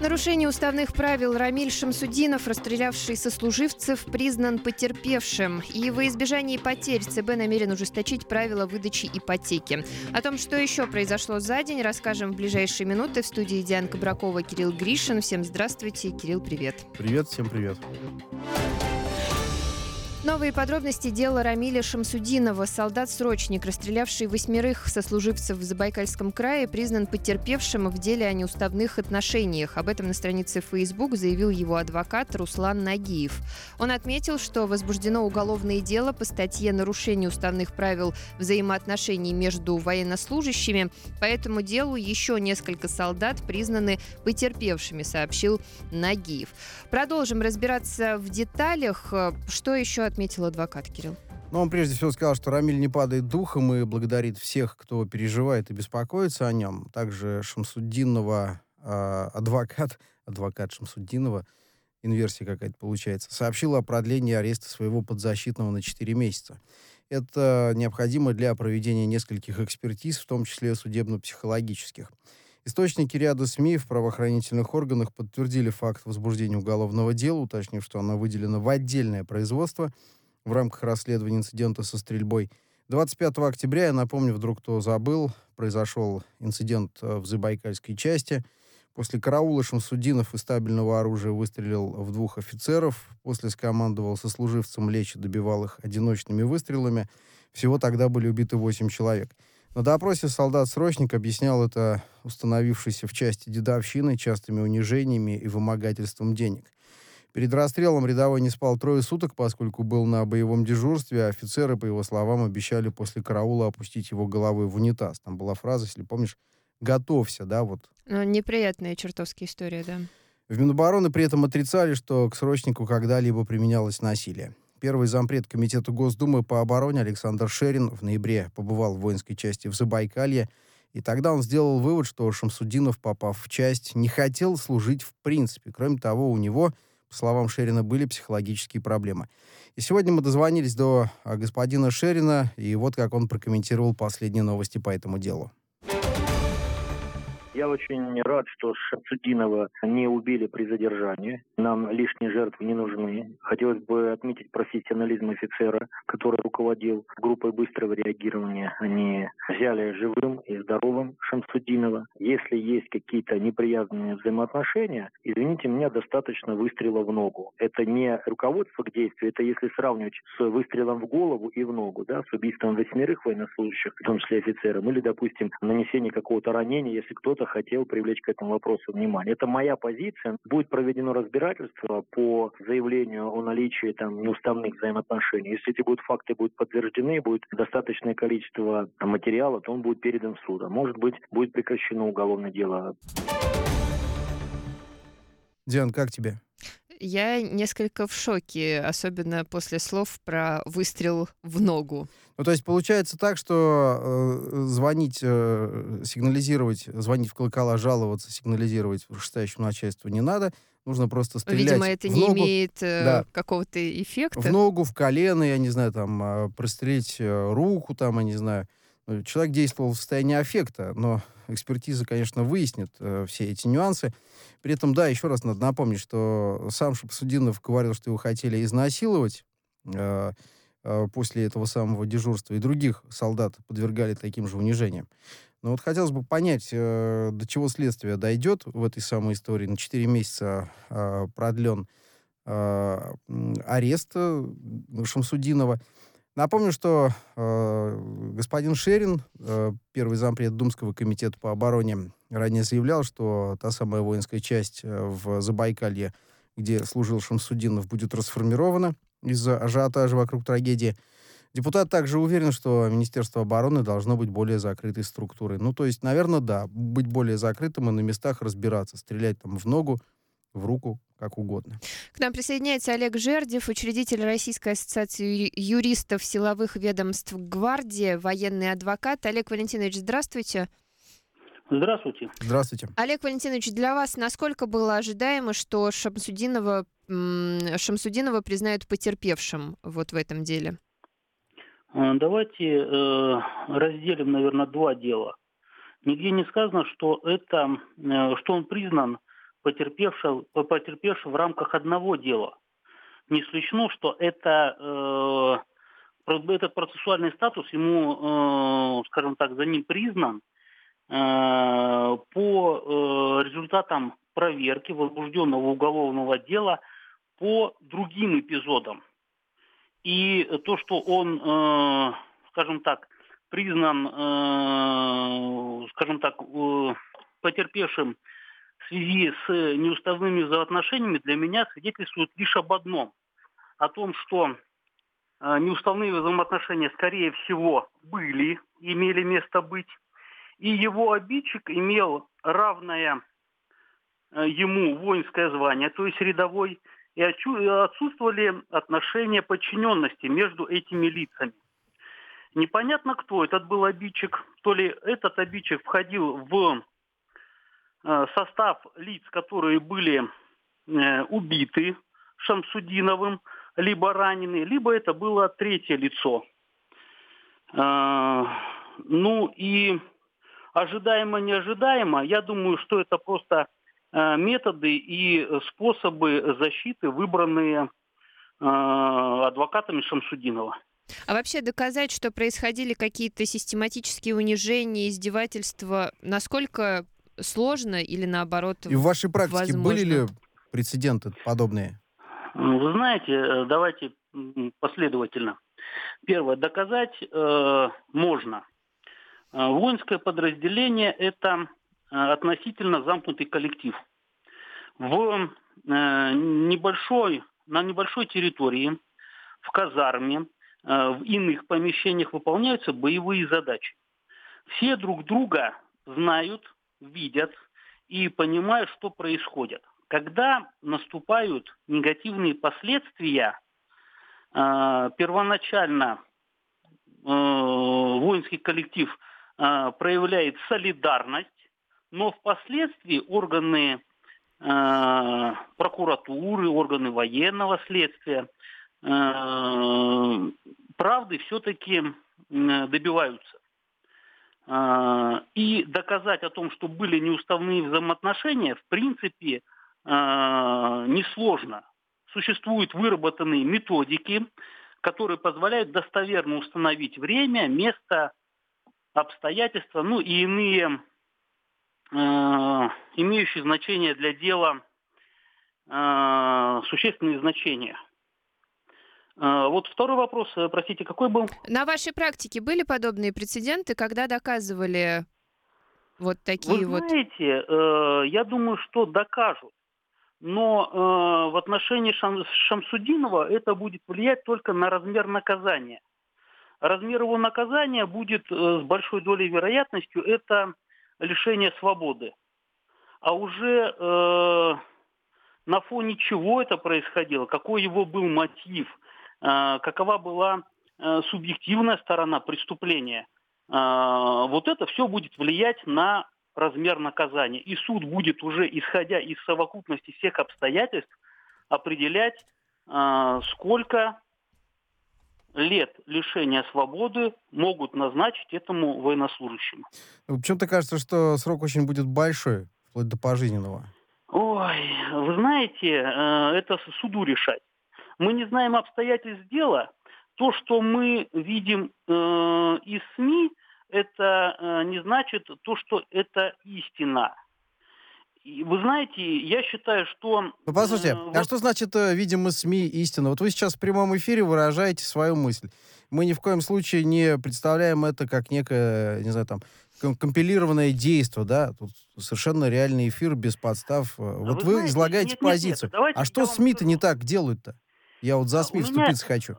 нарушение уставных правил Рамиль Шамсудинов, расстрелявший сослуживцев, признан потерпевшим. И во избежание потерь ЦБ намерен ужесточить правила выдачи ипотеки. О том, что еще произошло за день, расскажем в ближайшие минуты. В студии Диана Кабракова, Кирилл Гришин. Всем здравствуйте. Кирилл, привет. Привет, всем привет. Новые подробности дела Рамиля Шамсудинова. Солдат-срочник, расстрелявший 8 сослуживцев в Забайкальском крае, признан потерпевшим в деле о неуставных отношениях. Об этом на странице Facebook заявил его адвокат Руслан Нагиев. Он отметил, что возбуждено уголовное дело по статье «Нарушение уставных правил взаимоотношений между военнослужащими». По этому делу еще несколько солдат признаны потерпевшими, сообщил Нагиев. Продолжим разбираться в деталях. Что еще отметил адвокат, Кирилл? Он прежде всего сказал, что Рамиль не падает духом и благодарит всех, кто переживает и беспокоится о нем. Также Шамсудинова, адвокат Шамсудинова, инверсия какая-то получается, сообщил о продлении ареста своего подзащитного на 4 месяца. Это необходимо для проведения нескольких экспертиз, в том числе судебно-психологических. Источники ряда СМИ в правоохранительных органах подтвердили факт возбуждения уголовного дела, уточнив, что оно выделено в отдельное производство в рамках расследования инцидента со стрельбой. 25 октября, я напомню, вдруг кто забыл, произошел инцидент в Забайкальской части. После караула Шамсудинов из стабильного оружия выстрелил в 2 офицеров, после скомандовал сослуживцам лечь и добивал их одиночными выстрелами. Всего тогда были убиты 8 человек. На допросе солдат-срочник объяснял это установившейся в части дедовщиной, частыми унижениями и вымогательством денег. Перед расстрелом рядовой не спал 3 суток, поскольку был на боевом дежурстве, а офицеры, по его словам, обещали после караула опустить его головой в унитаз. Там была фраза, если помнишь, «готовься», да, вот. Неприятная чертовски история, да. В Минобороны при этом отрицали, что к срочнику когда-либо применялось насилие. Первый зампред Комитета Госдумы по обороне Александр Шерин в ноябре побывал в воинской части в Забайкалье, и тогда он сделал вывод, что Шамсудинов, попав в часть, не хотел служить в принципе. Кроме того, у него, по словам Шерина, были психологические проблемы. И сегодня мы дозвонились до господина Шерина, и вот как он прокомментировал последние новости по этому делу. Я очень рад, что Шамсудинова не убили при задержании. Нам лишние жертвы не нужны. Хотелось бы отметить профессионализм офицера, который руководил группой быстрого реагирования. Они взяли живым и здоровым Шамсудинова. Если есть какие-то неприятные взаимоотношения, извините меня, достаточно выстрела в ногу. Это не руководство к действию, это если сравнивать с выстрелом в голову и в ногу, да, с убийством 8 военнослужащих, в том числе офицерам, или, допустим, нанесение какого-то ранения, если кто-то хотел привлечь к этому вопросу внимание. Это моя позиция. Будет проведено разбирательство по заявлению о наличии неуставных взаимоотношений. Если эти факты будут подтверждены, будет достаточное количество материала, то он будет передан в суд. А может быть, будет прекращено уголовное дело. Диан, как тебе? Я несколько в шоке, особенно после слов про выстрел в ногу. То есть получается так, что звонить в колокола, жаловаться, сигнализировать вышестоящему начальству не надо. Нужно просто стрелять в ногу. Видимо, это не имеет какого-то эффекта. В ногу, в колено, я не знаю, прострелить руку, я не знаю. Человек действовал в состоянии аффекта, но экспертиза, конечно, выяснит все эти нюансы. При этом, да, еще раз надо напомнить, что сам Шамсудинов говорил, что его хотели изнасиловать после этого самого дежурства, и других солдат подвергали таким же унижениям. Но вот хотелось бы понять, до чего следствие дойдет в этой самой истории. На 4 месяца продлен арест Шамсудинова. Напомню, что господин Шерин, первый зампред Думского комитета по обороне, ранее заявлял, что та самая воинская часть в Забайкалье, где служил Шамсудинов, будет расформирована из-за ажиотажа вокруг трагедии. Депутат также уверен, что Министерство обороны должно быть более закрытой структурой. То есть, наверное, да, быть более закрытым и на местах разбираться, стрелять в ногу, в руку, как угодно. К нам присоединяется Олег Жердев, учредитель Российской ассоциации юристов силовых ведомств «Гвардия», военный адвокат. Олег Валентинович, здравствуйте. Здравствуйте. Здравствуйте. Олег Валентинович, для вас насколько было ожидаемо, что Шамсудинова признают потерпевшим в этом деле? Давайте разделим, наверное, 2 дела. Нигде не сказано, что он признан потерпевший в рамках одного дела. Не исключено, что этот процессуальный статус ему, скажем так, за ним признан по результатам проверки возбужденного уголовного дела по другим эпизодам. И то, что он, скажем так, признан, потерпевшим в связи с неуставными взаимоотношениями, для меня свидетельствует лишь об одном. О том, что неуставные взаимоотношения, скорее всего, имели место быть. И его обидчик имел равное ему воинское звание, то есть рядовой, и отсутствовали отношения подчиненности между этими лицами. Непонятно, кто этот был обидчик. То ли этот обидчик входил в состав лиц, которые были убиты Шамсудиновым, либо ранены, либо это было третье лицо. Ну и ожидаемо-неожидаемо, я думаю, что это просто методы и способы защиты, выбранные адвокатами Шамсудинова. А вообще доказать, что происходили какие-то систематические унижения, издевательства, насколько сложно или наоборот И в вашей практике возможно? были ли прецеденты подобные? Вы знаете, давайте последовательно. Первое. Доказать можно. Воинское подразделение – это относительно замкнутый коллектив. На небольшой территории, в казарме, в иных помещениях выполняются боевые задачи. Все друг друга знают, видят и понимают, что происходит. Когда наступают негативные последствия, первоначально воинский коллектив проявляет солидарность, но впоследствии органы прокуратуры, органы военного следствия правды все-таки добиваются. И доказать о том, что были неуставные взаимоотношения, в принципе, несложно. Существуют выработанные методики, которые позволяют достоверно установить время, место, обстоятельства, ну и иные имеющие значение для дела существенные значения. Вот второй вопрос, простите, какой был? На вашей практике были подобные прецеденты, когда доказывали вот такие Вы знаете, я думаю, что докажут. Но в отношении Шамсудинова это будет влиять только на размер наказания. Размер его наказания будет с большой долей вероятностью это лишение свободы. А уже на фоне чего это происходило, какой его был мотив, какова была субъективная сторона преступления, вот это все будет влиять на размер наказания. И суд будет уже, исходя из совокупности всех обстоятельств, определять, сколько лет лишения свободы могут назначить этому военнослужащему. Почему-то кажется, что срок очень будет большой, вплоть до пожизненного. Ой, вы знаете, это суду решать. Мы не знаем обстоятельств дела. То, что мы видим из СМИ, это не значит то, что это истина. И вы знаете, я считаю, что... Ну, послушайте, а что значит, видимо, СМИ истина? Вот вы сейчас в прямом эфире выражаете свою мысль. Мы ни в коем случае не представляем это как некое, не знаю, там, компилированное действие, да? Тут совершенно реальный эфир без подстав. Вот вы знаете, излагаете позицию. А что СМИ-то не так делают-то? Я вот за СМИ вступиться хочу.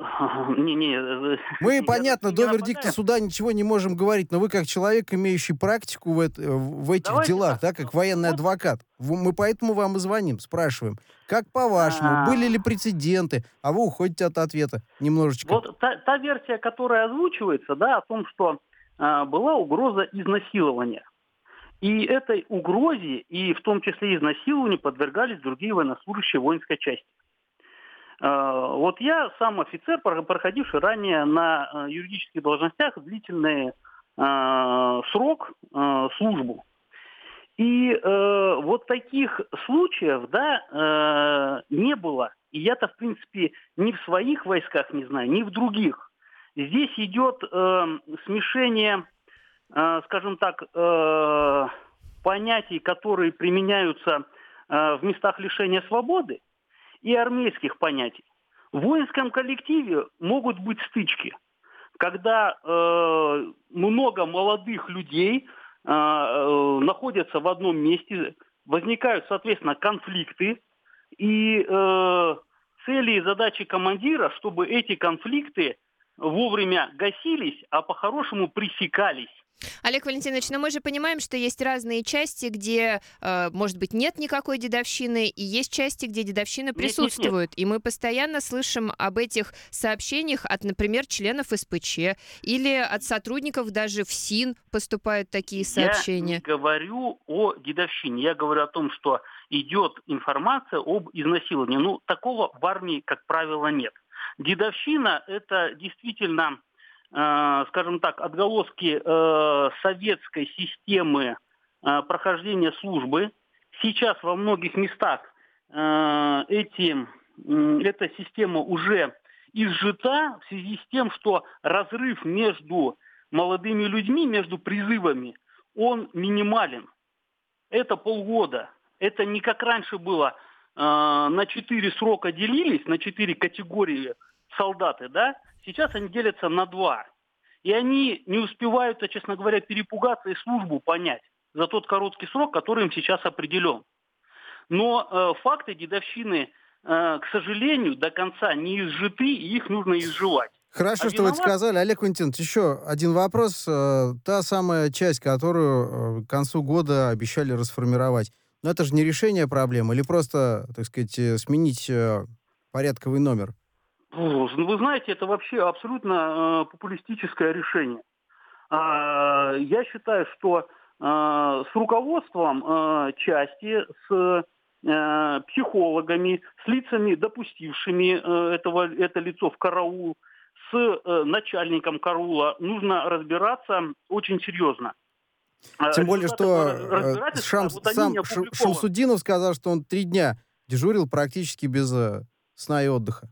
Мы, понятно, до вердикта суда ничего не можем говорить, но вы как человек, имеющий практику в этих делах, да, как военный адвокат, мы поэтому вам и звоним, спрашиваем, как по-вашему, были ли прецеденты, а вы уходите от ответа немножечко. Вот та версия, которая озвучивается, да, о том, что была угроза изнасилования. И этой угрозе, и в том числе изнасилованию, подвергались другие военнослужащие воинской части. Вот я сам офицер, проходивший ранее на юридических должностях длительный срок службу. И вот таких случаев, да, не было. И я-то, в принципе, ни в своих войсках не знаю, ни в других. Здесь идет смешение, скажем так, понятий, которые применяются в местах лишения свободы, и армейских понятий. В воинском коллективе могут быть стычки, когда много молодых людей находятся в одном месте, возникают, соответственно, конфликты, и цели и задачи командира, чтобы эти конфликты вовремя гасились, а по-хорошему пресекались. Олег Валентинович, но мы же понимаем, что есть разные части, где, может быть, нет никакой дедовщины, и есть части, где дедовщина присутствует. Нет. И мы постоянно слышим об этих сообщениях от, например, членов СПЧ или от сотрудников даже ФСИН поступают такие сообщения. Я не говорю о дедовщине, я говорю о том, что идет информация об изнасиловании. Ну, такого в армии, как правило, нет. Дедовщина – это действительно, скажем так, отголоски советской системы прохождения службы. Сейчас во многих местах эта система уже изжита в связи с тем, что разрыв между молодыми людьми, между призывами, он минимален. Это полгода. Это не как раньше было, на 4 срока делились, на 4 категории солдаты, да? Сейчас они делятся на 2. И они не успевают, честно говоря, перепугаться и службу понять за тот короткий срок, который им сейчас определен. Но факты дедовщины, к сожалению, до конца не изжиты, и их нужно изживать. Хорошо, что вы это сказали. Олег Валентинович, еще один вопрос. Та самая часть, которую к концу года обещали расформировать. Но это же не решение проблемы, или просто, так сказать, сменить порядковый номер? Вы знаете, это вообще абсолютно популистическое решение. Я считаю, что с руководством части, с психологами, с лицами, допустившими это лицо в караул, с начальником караула нужно разбираться очень серьезно. Тем более, что сам Шамсудинов сказал, что он 3 дня дежурил практически без сна и отдыха.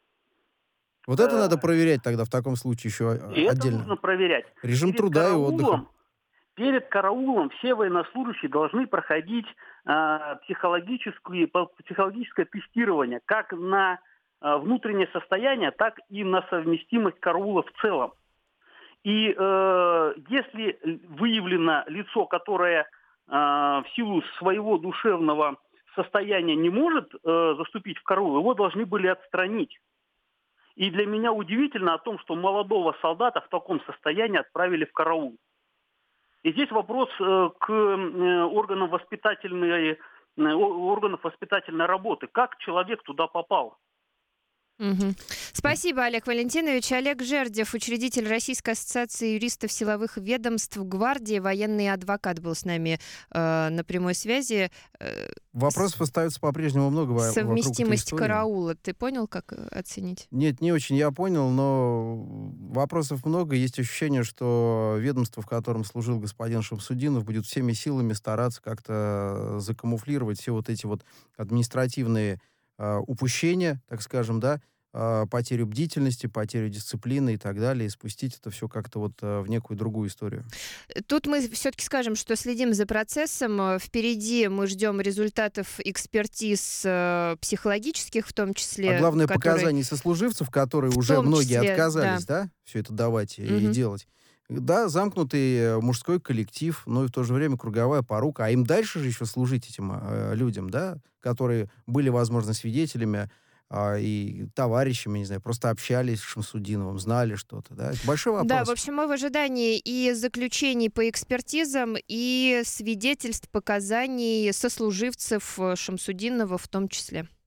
Вот это надо проверять тогда в таком случае еще отдельно. Это нужно проверять. Режим труда и отдыха. Перед караулом все военнослужащие должны проходить психологическое тестирование как на внутреннее состояние, так и на совместимость караула в целом. И если выявлено лицо, которое в силу своего душевного состояния не может заступить в караул, его должны были отстранить. И для меня удивительно о том, что молодого солдата в таком состоянии отправили в караул. И здесь вопрос к органам воспитательной работы. Как человек туда попал? Угу. Спасибо, Олег Валентинович. Олег Жердев, учредитель Российской ассоциации юристов силовых ведомств Гвардии, военный адвокат, был с нами на прямой связи. Вопросов остается по-прежнему много. Совместимость караула. Ты понял, как оценить? Нет, не очень я понял, но вопросов много. Есть ощущение, что ведомство, в котором служил господин Шамсудинов, будет всеми силами стараться как-то закамуфлировать все вот эти вот административные упущения, так скажем, да, потерю бдительности, потерю дисциплины и так далее, и спустить это все как-то вот в некую другую историю. Тут мы все-таки скажем, что следим за процессом. Впереди мы ждем результатов экспертиз психологических, в том числе. А главное, показаний сослуживцев, которые уже многие отказались, да, все это давать и делать. Да, замкнутый мужской коллектив, но и в то же время круговая порука. А им дальше же еще служить этим людям, да, которые были, возможно, свидетелями и товарищами, не знаю, просто общались с Шамсудиновым, знали что-то, да? Это большой вопрос. Да, в общем, мы в ожидании и заключений по экспертизам, и свидетельств, показаний сослуживцев Шамсудинова в том числе.